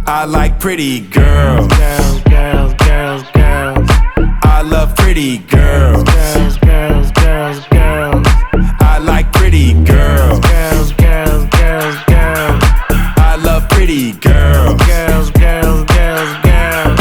I like pretty girls. Girls, girls, girls, girls. I love pretty girls. Girls, girls, girls, girls. I like pretty girls. Girls, girls, girls, girls. I love pretty girls. Girls, girls, girls, girls.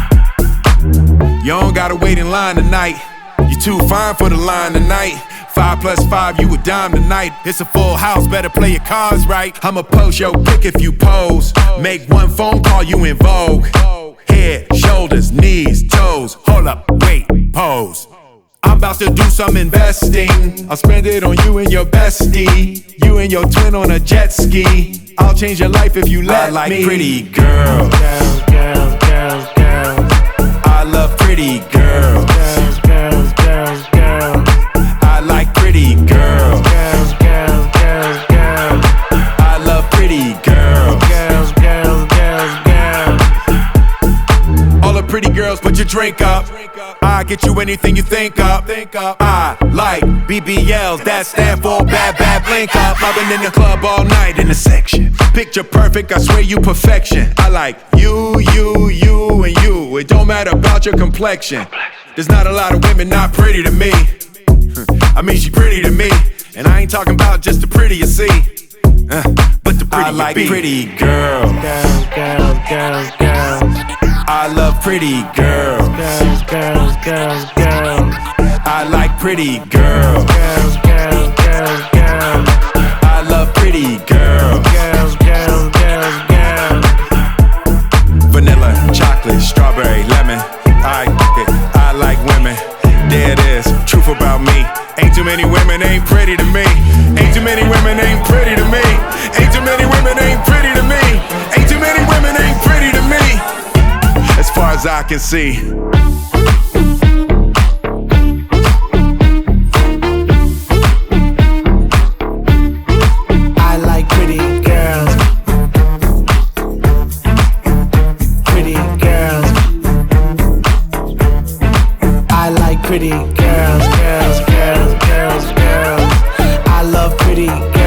You don't gotta wait in line tonight. You too fine for the line tonight. 5 plus 5, you a dime tonight. It's a full house, better play your cards right. I'ma post your pic if you pose. Make one phone call, you in vogue. Head, shoulders, knees, toes. Hold up, wait, pose. I'm about to do some investing. I'll spend it on you and your bestie. You and your twin on a jet ski. I'll change your life if you let me. I like pretty girls. Girls, girls, girls, girls. I love pretty girls. Girls, girls, girls, girls. I like pretty girls. Girls, girls, girls, girls. I love pretty girls. Girls, girls, girls, girls. All the pretty girls, put your drink up. I get you anything you think up. I like BBLs, that stand for bad, bad blink up. I've been in the club all night in the section. Picture perfect, I swear you perfection. I like you, you, you, and you. It don't matter about your complexion. There's not a lot of women not pretty to me. I mean, she pretty to me. And I ain't talking about just the pretty you see. But the pretty I like pretty girls. Girls, girls, girls, girls. I love pretty girls. Girls, girls, girls, girls. I like pretty girls. Girls, girls, girls, girls. I love pretty girls. Girls, girls, girls, girls. Vanilla, chocolate, strawberry, lemon. I like women. There it is, truth about me. Ain't too many women ain't pretty to me. Ain't too many women ain't pretty to me. Ain't too many women ain't pretty to me. Ain't too many women ain't pretty to me. As far as I can see. I like pretty girls. Pretty girls. I like pretty girls, girls, girls, girls, girls. I love pretty girls.